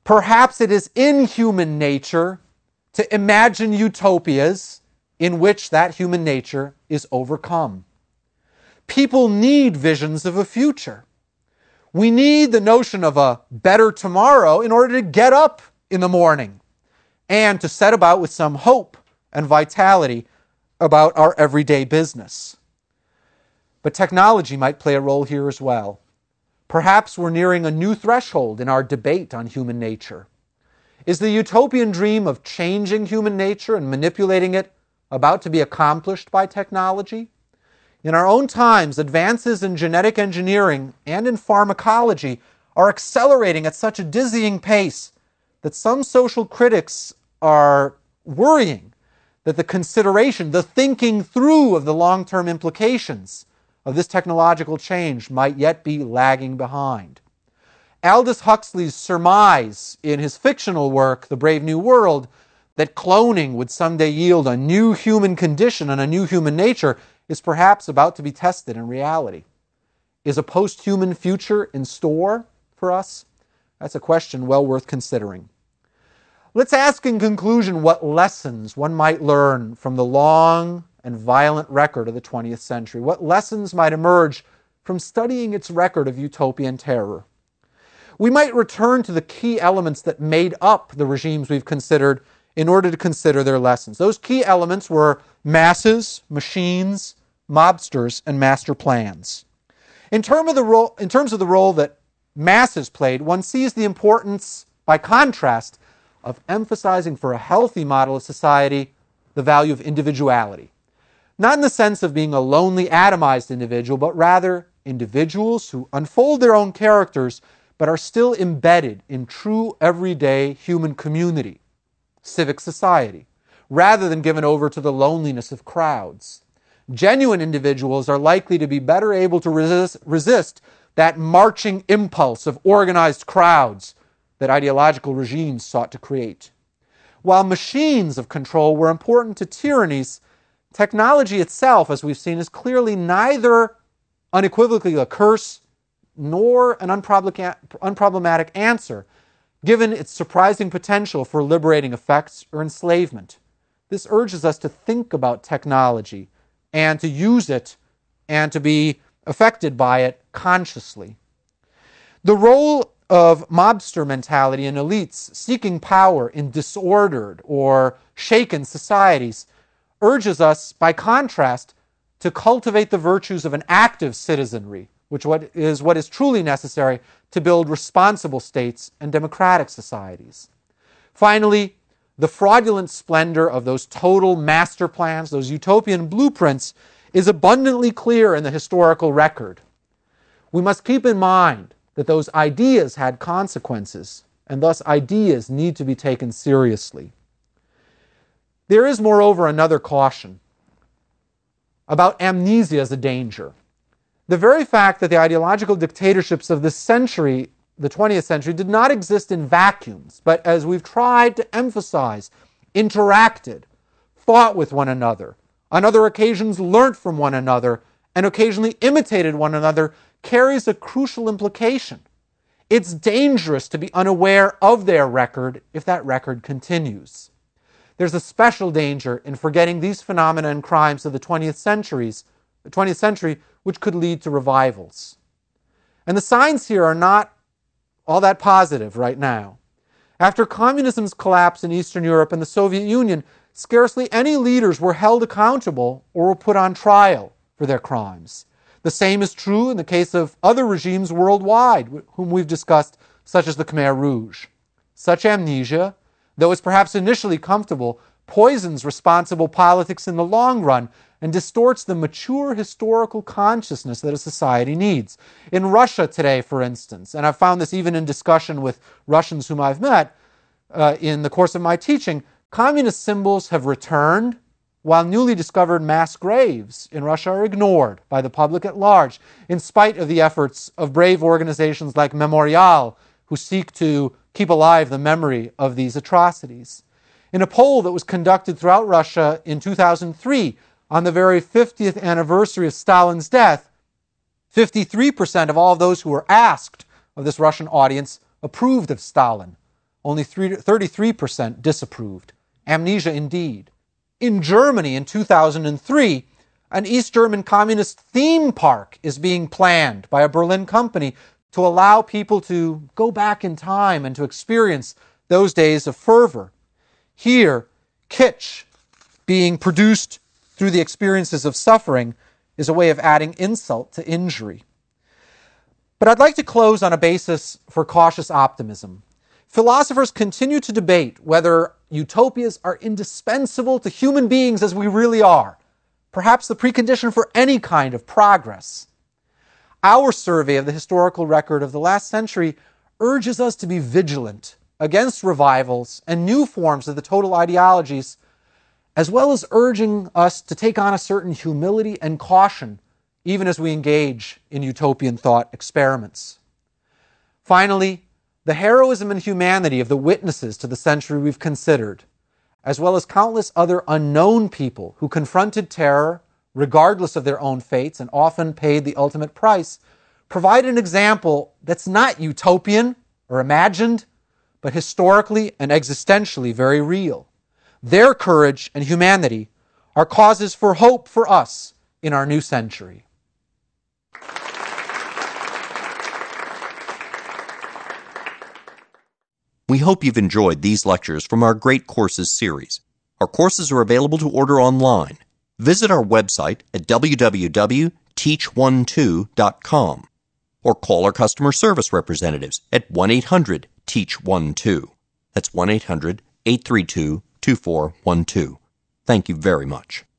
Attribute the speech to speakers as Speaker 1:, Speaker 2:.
Speaker 1: Perhaps it is in human nature to imagine utopias in which that human nature is overcome. People need visions of a future. We need the notion of a better tomorrow in order to get up in the morning and to set about with some hope and vitality about our everyday business. But technology might play a role here as well. Perhaps we're nearing a new threshold in our debate on human nature. Is the utopian dream of changing human nature and manipulating it about to be accomplished by technology? In our own times, advances in genetic engineering and in pharmacology are accelerating at such a dizzying pace that some social critics are worrying that the consideration, the thinking through of the long-term implications of this technological change might yet be lagging behind. Aldous Huxley's surmise in his fictional work, The Brave New World, that cloning would someday yield a new human condition and a new human nature is perhaps about to be tested in reality. Is a post-human future in store for us? That's a question well worth considering. Let's ask in conclusion what lessons one might learn from the long and violent record of the 20th century. What lessons might emerge from studying its record of utopian terror? We might return to the key elements that made up the regimes we've considered in order to consider their lessons. Those key elements were masses, machines, mobsters, and master plans. In terms of the role that masses played, one sees the importance, by contrast, of emphasizing for a healthy model of society the value of individuality. Not in the sense of being a lonely, atomized individual, but rather individuals who unfold their own characters but are still embedded in true everyday human community, civic society, rather than given over to the loneliness of crowds. Genuine individuals are likely to be better able to resist that marching impulse of organized crowds that ideological regimes sought to create. While machines of control were important to tyrannies, technology itself, as we've seen, is clearly neither unequivocally a curse nor an unproblematic answer, given its surprising potential for liberating effects or enslavement. This urges us to think about technology and to use it and to be affected by it consciously. The role of mobster mentality in elites seeking power in disordered or shaken societies urges us, by contrast, to cultivate the virtues of an active citizenry, which is what is truly necessary to build responsible states and democratic societies. Finally, the fraudulent splendor of those total master plans, those utopian blueprints, is abundantly clear in the historical record. We must keep in mind that those ideas had consequences, and thus ideas need to be taken seriously. There is, moreover, another caution about amnesia as a danger. The very fact that the ideological dictatorships of this century, the 20th century, did not exist in vacuums, but as we've tried to emphasize, interacted, fought with one another, on other occasions learnt from one another, and occasionally imitated one another, carries a crucial implication. It's dangerous to be unaware of their record if that record continues. There's a special danger in forgetting these phenomena and crimes of the 20th century, which could lead to revivals. And the signs here are not all that positive right now. After communism's collapse in Eastern Europe and the Soviet Union, scarcely any leaders were held accountable or were put on trial for their crimes. The same is true in the case of other regimes worldwide, whom we've discussed, such as the Khmer Rouge. Such amnesia, though it's perhaps initially comfortable, poisons responsible politics in the long run and distorts the mature historical consciousness that a society needs. In Russia today, for instance, and I've found this even in discussion with Russians whom I've met in the course of my teaching, communist symbols have returned, while newly discovered mass graves in Russia are ignored by the public at large, in spite of the efforts of brave organizations like Memorial, who seek to keep alive the memory of these atrocities. In a poll that was conducted throughout Russia in 2003, on the very 50th anniversary of Stalin's death, 53% of all of those who were asked of this Russian audience approved of Stalin, only 33% disapproved. Amnesia indeed. In Germany in 2003, an East German communist theme park is being planned by a Berlin company to allow people to go back in time and to experience those days of fervor. Here, kitsch, being produced through the experiences of suffering, is a way of adding insult to injury. But I'd like to close on a basis for cautious optimism. Philosophers continue to debate whether utopias are indispensable to human beings as we really are, perhaps the precondition for any kind of progress. Our survey of the historical record of the last century urges us to be vigilant against revivals and new forms of the total ideologies, as well as urging us to take on a certain humility and caution even as we engage in utopian thought experiments. Finally, the heroism and humanity of the witnesses to the century we've considered, as well as countless other unknown people who confronted terror regardless of their own fates and often paid the ultimate price, provide an example that's not utopian or imagined, but historically and existentially very real. Their courage and humanity are causes for hope for us in our new century.
Speaker 2: We hope you've enjoyed these lectures from our Great Courses series. Our courses are available to order online. Visit our website at www.teach12.com or call our customer service representatives at 1-800-TEACH12. That's 1-800-832-2412. Thank you very much.